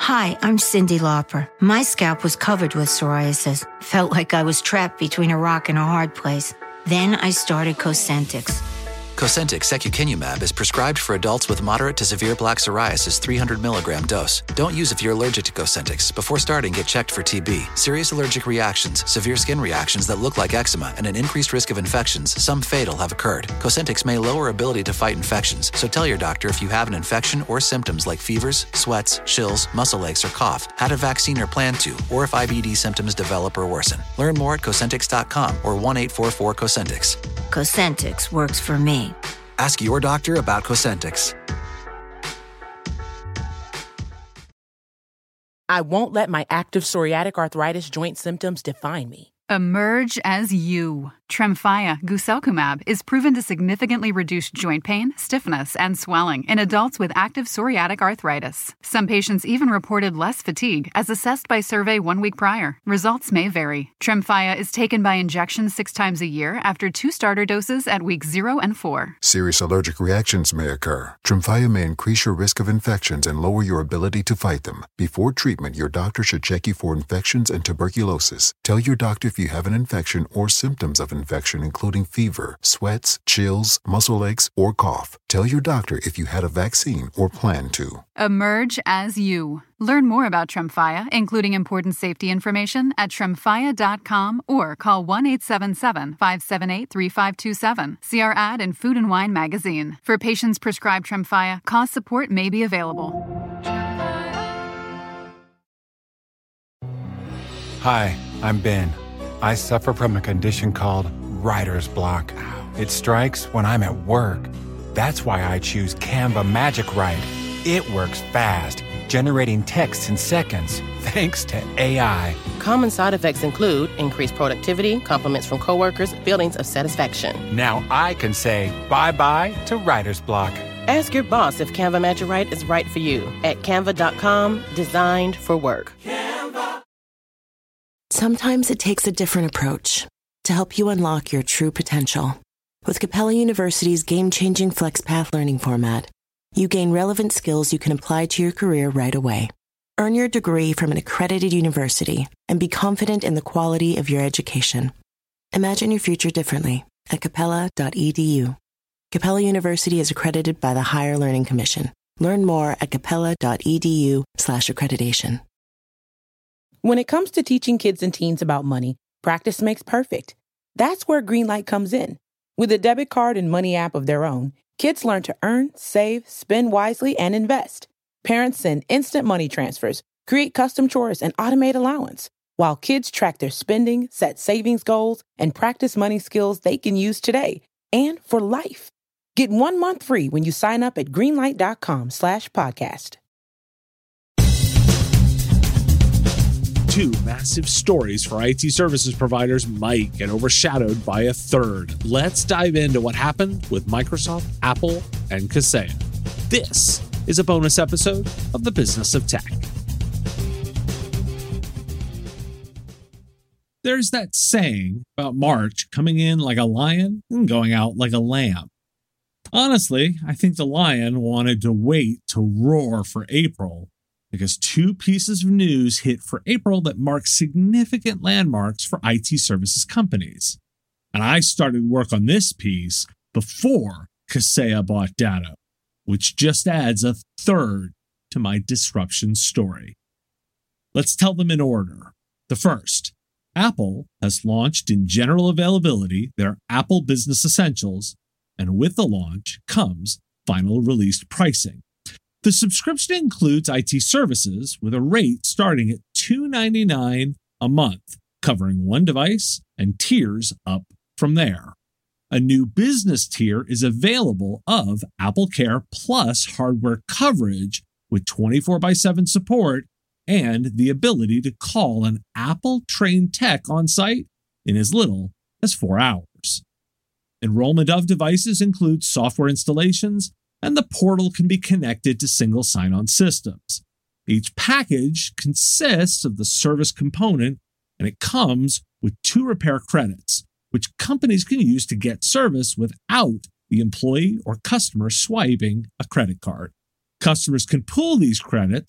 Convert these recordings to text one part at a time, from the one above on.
Hi, I'm Cyndi Lauper. My scalp was covered with psoriasis. Felt like I was trapped between a rock and a hard place. Then I started Cosentyx. Cosentyx secukinumab is prescribed for adults with moderate to severe plaque psoriasis 300 milligram dose. Don't use if you're allergic to Cosentyx. Before starting, get checked for TB, serious allergic reactions, severe skin reactions that look like eczema, and an increased risk of infections, some fatal, have occurred. Cosentyx may lower ability to fight infections, so tell your doctor if you have an infection or symptoms like fevers, sweats, chills, muscle aches, or cough, had a vaccine or plan to, or if IBD symptoms develop or worsen. Learn more at Cosentyx.com or 1-844-COSENTYX. Cosentyx works for me. Ask your doctor about Cosentyx. I won't let my active psoriatic arthritis joint symptoms define me. Emerge as you. Tremfya guselkumab is proven to significantly reduce joint pain, stiffness, and swelling in adults with active psoriatic arthritis. Some patients even reported less fatigue as assessed by survey 1 week prior. Results may vary. Tremfya is taken by injection 6 times a year after 2 starter doses at weeks 0 and 4. Serious allergic reactions may occur. Tremfya may increase your risk of infections and lower your ability to fight them. Before treatment, your doctor should check you for infections and tuberculosis. Tell your doctor if you have an infection or symptoms of infection, including fever, sweats, chills, muscle aches, or cough. Tell your doctor if you had a vaccine or plan to. Emerge as you. Learn more about Tremfya, including important safety information, at tremfya.com or call 1-877-578-3527. See our ad in Food and Wine magazine. For patients prescribed Tremfya, cost support may be available. Hi, I'm Ben. I suffer from a condition called writer's block. It strikes when I'm at work. That's why I choose Canva Magic Write. It works fast, generating text in seconds, thanks to AI. Common side effects include increased productivity, compliments from coworkers, feelings of satisfaction. Now I can say bye-bye to writer's block. Ask your boss if Canva Magic Write is right for you at canva.com, designed for work. Sometimes it takes a different approach to help you unlock your true potential. With Capella University's game-changing FlexPath learning format, you gain relevant skills you can apply to your career right away. Earn your degree from an accredited university and be confident in the quality of your education. Imagine your future differently at capella.edu. Capella University is accredited by the Higher Learning Commission. Learn more at capella.edu/accreditation. When it comes to teaching kids and teens about money, practice makes perfect. That's where Greenlight comes in. With a debit card and money app of their own, kids learn to earn, save, spend wisely, and invest. Parents send instant money transfers, create custom chores, and automate allowance, while kids track their spending, set savings goals, and practice money skills they can use today and for life. Get 1 month free when you sign up at greenlight.com/podcast. 2 massive stories for IT services providers might get overshadowed by a third. Let's dive into what happened with Microsoft, Apple, and Kaseya. This is a bonus episode of The Business of Tech. There's that saying about March coming in like a lion and going out like a lamb. Honestly, I think the lion wanted to wait to roar for April, because 2 pieces of news hit for April that mark significant landmarks for IT services companies. And I started work on this piece before Kaseya bought Datto, which just adds a third to my disruption story. Let's tell them in order. The first, Apple has launched in general availability their Apple Business Essentials, and with the launch comes final released pricing. The subscription includes IT services with a rate starting at $299 a month, covering 1 device and tiers up from there. A new business tier is available of AppleCare Plus hardware coverage with 24/7 support and the ability to call an Apple-trained tech on site in as little as 4 hours. Enrollment of devices includes software installations, and the portal can be connected to single sign-on systems. Each package consists of the service component, and it comes with 2 repair credits, which companies can use to get service without the employee or customer swiping a credit card. Customers can pool these credits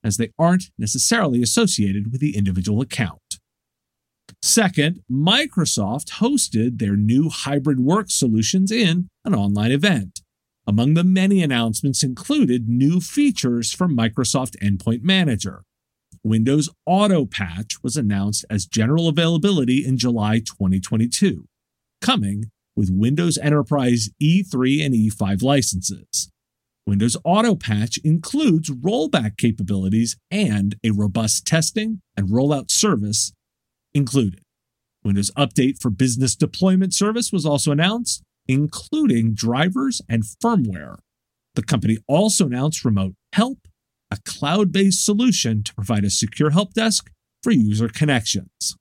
as they aren't necessarily associated with the individual account. Second, Microsoft hosted their new hybrid work solutions in an online event. Among the many announcements included new features for Microsoft Endpoint Manager. Windows Auto Patch was announced as general availability in July 2022, coming with Windows Enterprise E3 and E5 licenses. Windows Auto Patch includes rollback capabilities and a robust testing and rollout service included. Windows Update for Business Deployment Service was also announced, including drivers and firmware. The company also announced Remote Help, a cloud-based solution to provide a secure help desk for user connections.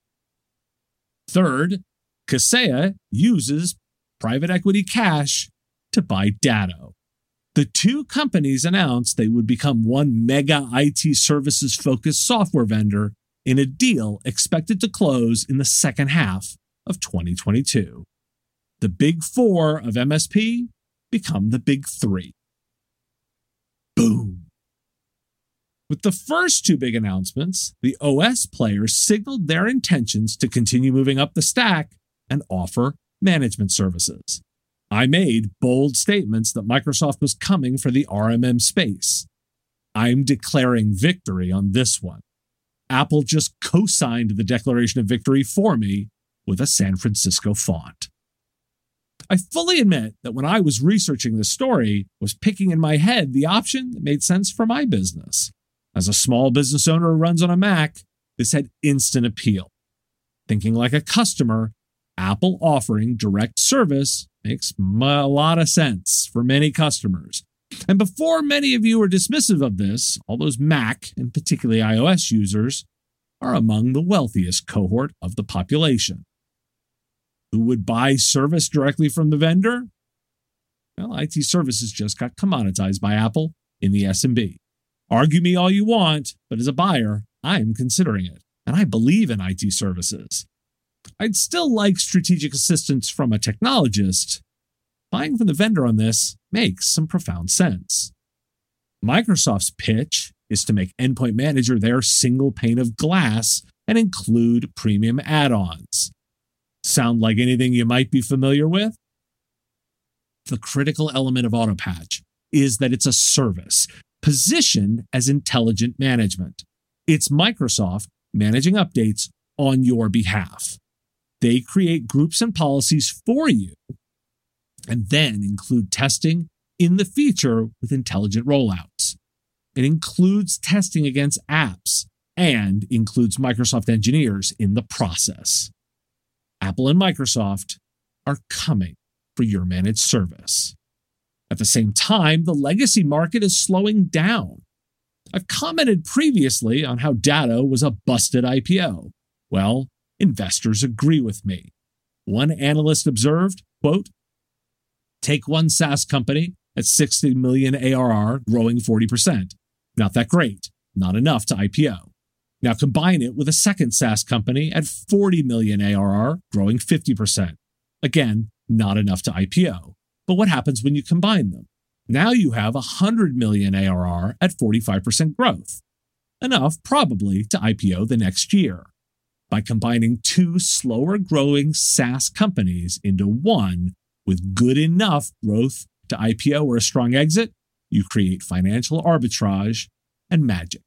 Third, Kaseya uses private equity cash to buy Datto. The two companies announced they would become one mega IT services-focused software vendor in a deal expected to close in the second half of 2022. The big four of MSP become the big three. Boom. With the first two big announcements, the OS players signaled their intentions to continue moving up the stack and offer management services. I made bold statements that Microsoft was coming for the RMM space. I'm declaring victory on this one. Apple just co-signed the declaration of victory for me with a San Francisco font. I fully admit that when I was researching this story, I was picking in my head the option that made sense for my business. As a small business owner who runs on a Mac, this had instant appeal. Thinking like a customer, Apple offering direct service makes a lot of sense for many customers. And before many of you are dismissive of this, all those Mac and particularly iOS users are among the wealthiest cohort of the population. Who would buy service directly from the vendor? Well, IT services just got commoditized by Apple in the SMB. Argue me all you want, but as a buyer, I'm considering it, and I believe in IT services. I'd still like strategic assistance from a technologist. Buying from the vendor on this makes some profound sense. Microsoft's pitch is to make Endpoint Manager their single pane of glass and include premium add-ons. Sound like anything you might be familiar with? The critical element of AutoPatch is that it's a service positioned as intelligent management. It's Microsoft managing updates on your behalf. They create groups and policies for you and then include testing in the feature with intelligent rollouts. It includes testing against apps and includes Microsoft engineers in the process. Apple and Microsoft are coming for your managed service. At the same time, the legacy market is slowing down. I've commented previously on how Datto was a busted IPO. Well, investors agree with me. One analyst observed, quote, take one SaaS company at 60 million ARR growing 40%. Not that great. Not enough to IPO. Now combine it with a second SaaS company at 40 million ARR growing 50%. Again, not enough to IPO. But what happens when you combine them? Now you have 100 million ARR at 45% growth. Enough probably to IPO the next year. By combining two slower growing SaaS companies into one with good enough growth to IPO or a strong exit, you create financial arbitrage and magic.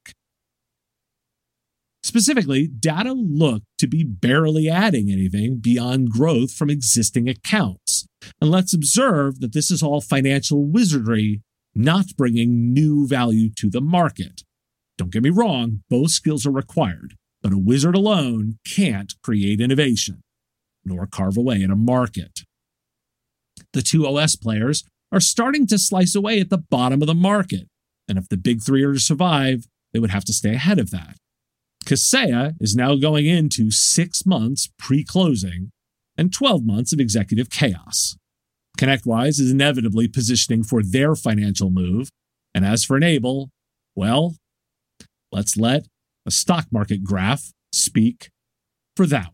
Specifically, Datto looked to be barely adding anything beyond growth from existing accounts. And let's observe that this is all financial wizardry, not bringing new value to the market. Don't get me wrong, both skills are required, but a wizard alone can't create innovation, nor carve away in a market. The two OS players are starting to slice away at the bottom of the market, and if the big three are to survive, they would have to stay ahead of that. Kaseya is now going into 6 months pre-closing and 12 months of executive chaos. ConnectWise is inevitably positioning for their financial move, and as for Enable, well, let's let a stock market graph speak for that.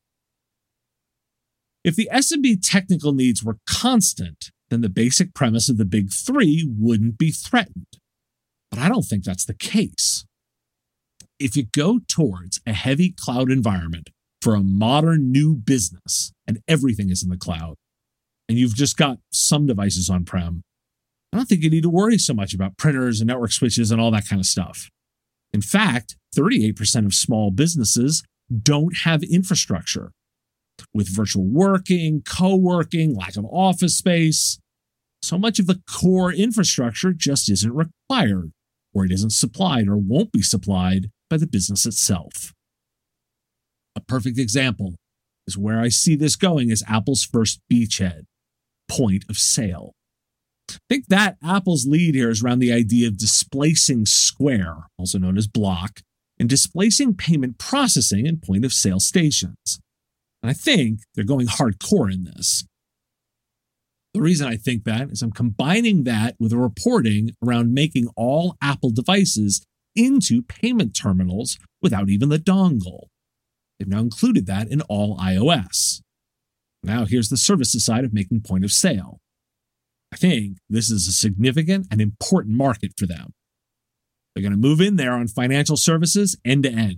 If the SMB technical needs were constant, then the basic premise of the big three wouldn't be threatened. But I don't think that's the case. if you go towards a heavy cloud environment for a modern new business and everything is in the cloud, and you've just got some devices on-prem, I don't think you need to worry so much about printers and network switches and all that kind of stuff. In fact, 38% of small businesses don't have infrastructure. With virtual working, co-working, lack of office space, so much of the core infrastructure just isn't required, or it isn't supplied or won't be supplied by the business itself. A perfect example is where I see this going is Apple's first beachhead, point of sale. I think that Apple's lead here is around the idea of displacing Square, also known as Block, and displacing payment processing and point of sale stations. And I think they're going hardcore in this. The reason I think that is I'm combining that with a reporting around making all Apple devices into payment terminals without even the dongle. They've now included that in all iOS. Now here's the services side of making point of sale. I think this is a significant and important market for them. They're going to move in there on financial services end to end.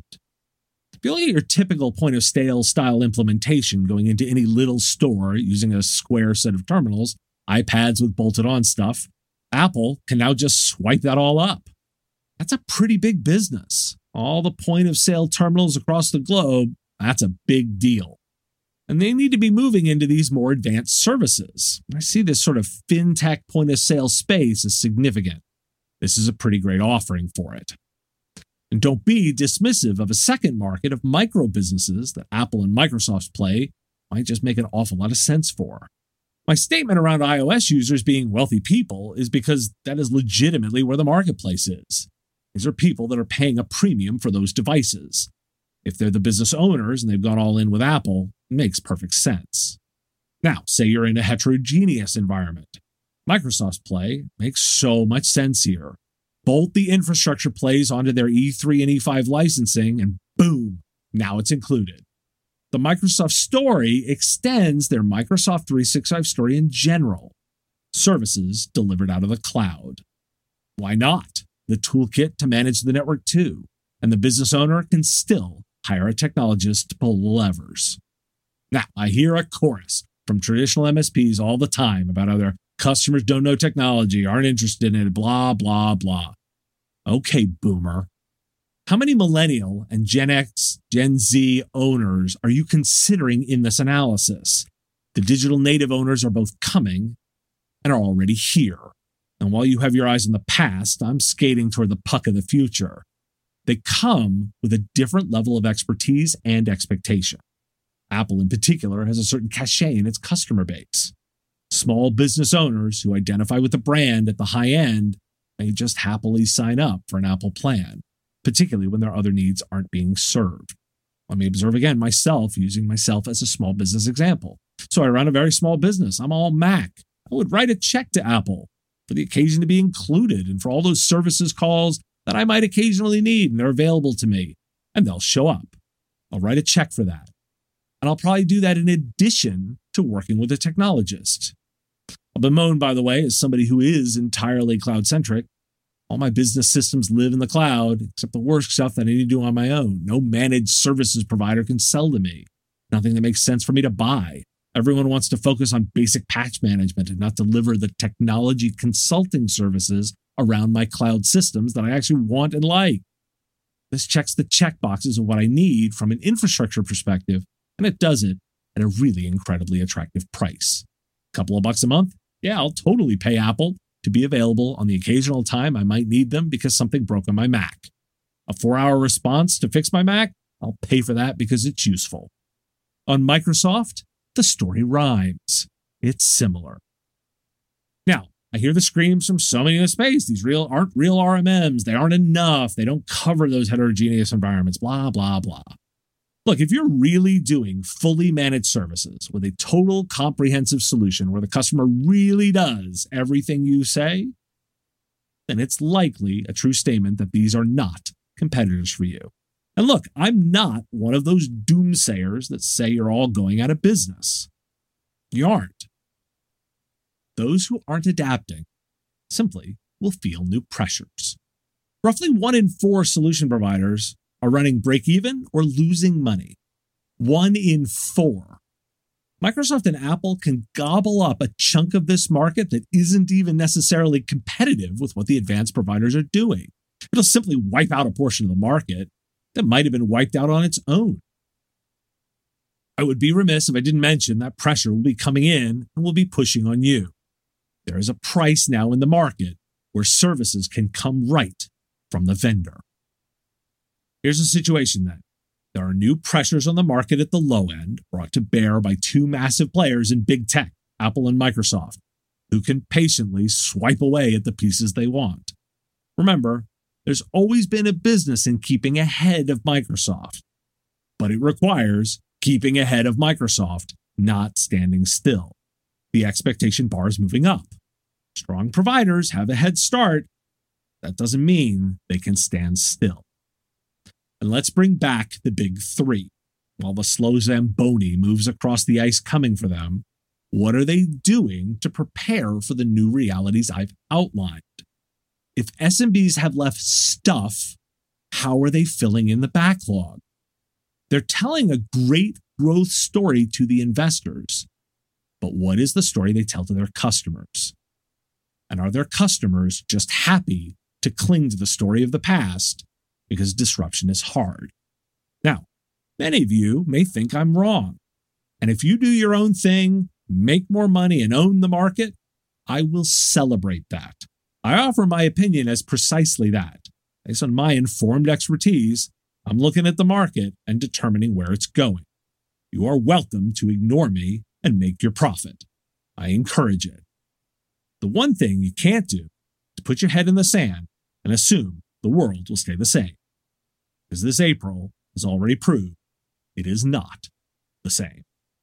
If you look at your typical point of sale style implementation going into any little store using a Square set of terminals, iPads with bolted on stuff, Apple can now just swipe that all up. That's a pretty big business. All the point of sale terminals across the globe, that's a big deal. And they need to be moving into these more advanced services. I see this sort of fintech point of sale space as significant. This is a pretty great offering for it. And don't be dismissive of a second market of micro businesses that Apple and Microsoft's play might just make an awful lot of sense for. My statement around iOS users being wealthy people is because that is legitimately where the marketplace is. These are people that are paying a premium for those devices. If they're the business owners and they've gone all in with Apple, it makes perfect sense. Now, say you're in a heterogeneous environment. Microsoft's play makes so much sense here. Bolt the infrastructure plays onto their E3 and E5 licensing, and boom, now it's included. The Microsoft story extends their Microsoft 365 story in general. Services delivered out of the cloud. Why not? The toolkit to manage the network too, and the business owner can still hire a technologist to pull the levers. Now, I hear a chorus from traditional MSPs all the time about how their customers don't know technology, aren't interested in it, blah, blah, blah. Okay, boomer. How many millennial and Gen X, Gen Z owners are you considering in this analysis? The digital native owners are both coming and are already here. And while you have your eyes on the past, I'm skating toward the puck of the future. They come with a different level of expertise and expectation. Apple in particular has a certain cachet in its customer base. Small business owners who identify with the brand at the high end may just happily sign up for an Apple plan, particularly when their other needs aren't being served. Let me observe again myself, using myself as a small business example. So I run a very small business. I'm all Mac. I would write a check to Apple for the occasion to be included and for all those services calls that I might occasionally need and they're available to me, and they'll show up. I'll write a check for that. And I'll probably do that in addition to working with a technologist. I'll bemoan, by the way, as somebody who is entirely cloud-centric, all my business systems live in the cloud, except the work stuff that I need to do on my own. No managed services provider can sell to me. Nothing that makes sense for me to buy. Everyone wants to focus on basic patch management and not deliver the technology consulting services around my cloud systems that I actually want and like. This checks the check boxes of what I need from an infrastructure perspective, and it does it at a really incredibly attractive price. A couple of bucks a month? Yeah, I'll totally pay Apple to be available on the occasional time I might need them because something broke on my Mac. A 4-hour response to fix my Mac? I'll pay for that because it's useful. On Microsoft, the story rhymes. It's similar. Now, I hear the screams from so many in the space. These aren't real RMMs. They aren't enough. They don't cover those heterogeneous environments, blah, blah, blah. Look, if you're really doing fully managed services with a total comprehensive solution where the customer really does everything you say, then it's likely a true statement that these are not competitors for you. And look, I'm not one of those doomsayers that say you're all going out of business. You aren't. Those who aren't adapting simply will feel new pressures. Roughly 1 in 4 solution providers are running break-even or losing money. 1 in 4. Microsoft and Apple can gobble up a chunk of this market that isn't even necessarily competitive with what the advanced providers are doing. It'll simply wipe out a portion of the market that might have been wiped out on its own. I would be remiss if I didn't mention that pressure will be coming in and will be pushing on you. There is a price now in the market where services can come right from the vendor. Here's the situation then. There are new pressures on the market at the low end brought to bear by 2 massive players in big tech, Apple and Microsoft, who can patiently swipe away at the pieces they want. Remember, there's always been a business in keeping ahead of Microsoft, but it requires keeping ahead of Microsoft, not standing still. The expectation bar is moving up. Strong providers have a head start. That doesn't mean they can stand still. And let's bring back the big 3. While the slow Zamboni moves across the ice coming for them, what are they doing to prepare for the new realities I've outlined? If SMBs have left stuff, how are they filling in the backlog? They're telling a great growth story to the investors, but what is the story they tell to their customers? And are their customers just happy to cling to the story of the past because disruption is hard? Now, many of you may think I'm wrong. And if you do your own thing, make more money, and own the market, I will celebrate that. I offer my opinion as precisely that. Based on my informed expertise, I'm looking at the market and determining where it's going. You are welcome to ignore me and make your profit. I encourage it. The one thing you can't do is put your head in the sand and assume the world will stay the same. Because this April has already proved it is not the same.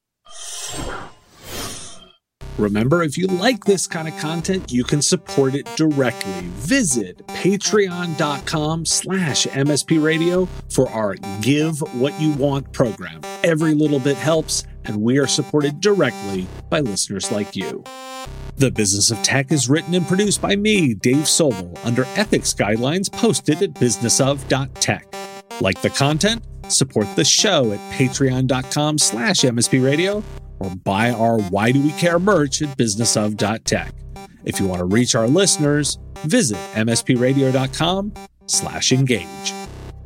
Remember, if you like this kind of content, you can support it directly. Visit patreon.com/MSP Radio for our Give What You Want program. Every little bit helps, and we are supported directly by listeners like you. The Business of Tech is written and produced by me, Dave Sobel, under ethics guidelines posted at businessof.tech. Like the content? Support the show at patreon.com/MSP Radio or buy our Why Do We Care merch at businessof.tech. If you want to reach our listeners, visit mspradio.com/engage.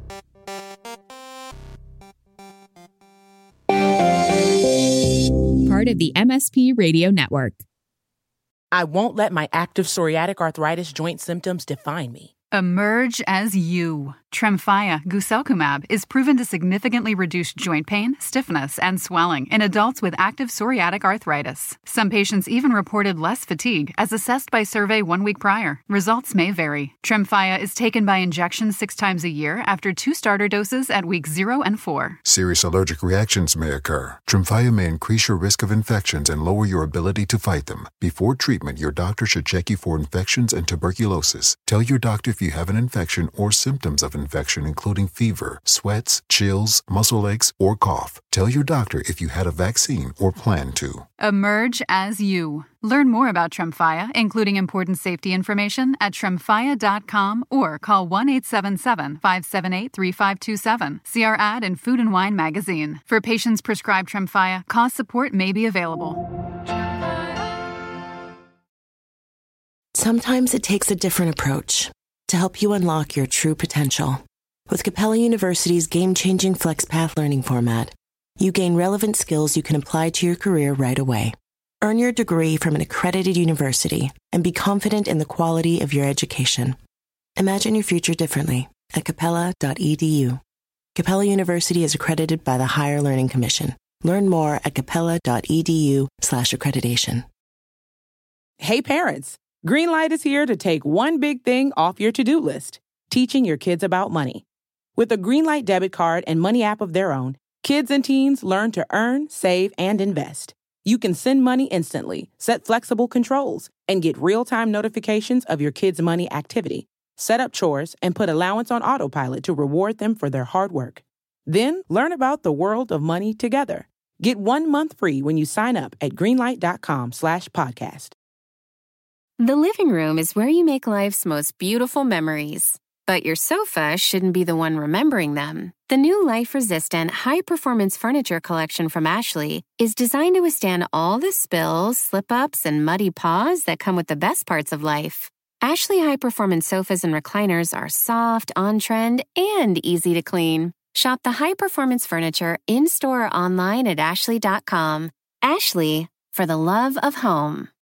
Part of the MSP Radio Network. I won't let my active psoriatic arthritis joint symptoms define me. Emerge as you. Tremfya guselkumab is proven to significantly reduce joint pain, stiffness, and swelling in adults with active psoriatic arthritis. Some patients even reported less fatigue as assessed by survey 1 week prior. Results may vary. Tremfya is taken by injection 6 times a year after 2 starter doses at weeks 0 and 4. Serious allergic reactions may occur. Tremfya may increase your risk of infections and lower your ability to fight them. Before treatment, your doctor should check you for infections and tuberculosis. Tell your doctor if you have an infection or symptoms of infection, including fever, sweats, chills, muscle aches, or cough. Tell your doctor if you had a vaccine or plan to. Emerge as you. Learn more about Tremfya, including important safety information, at tremfya.com or call 1-877-578-3527. See our ad in Food and Wine magazine. For patients prescribed Tremfya, cost support may be available. Sometimes it takes a different approach to help you unlock your true potential. With Capella University's game-changing FlexPath learning format, you gain relevant skills you can apply to your career right away. Earn your degree from an accredited university and be confident in the quality of your education. Imagine your future differently at capella.edu. Capella University is accredited by the Higher Learning Commission. Learn more at capella.edu/accreditation. Hey parents, Greenlight is here to take one big thing off your to-do list, teaching your kids about money. With a Greenlight debit card and money app of their own, kids and teens learn to earn, save, and invest. You can send money instantly, set flexible controls, and get real-time notifications of your kids' money activity. Set up chores and put allowance on autopilot to reward them for their hard work. Then learn about the world of money together. Get 1 month free when you sign up at greenlight.com/podcast. The living room is where you make life's most beautiful memories. But your sofa shouldn't be the one remembering them. The new life-resistant, high-performance furniture collection from Ashley is designed to withstand all the spills, slip-ups, and muddy paws that come with the best parts of life. Ashley high-performance sofas and recliners are soft, on-trend, and easy to clean. Shop the high-performance furniture in-store or online at ashley.com. Ashley, for the love of home.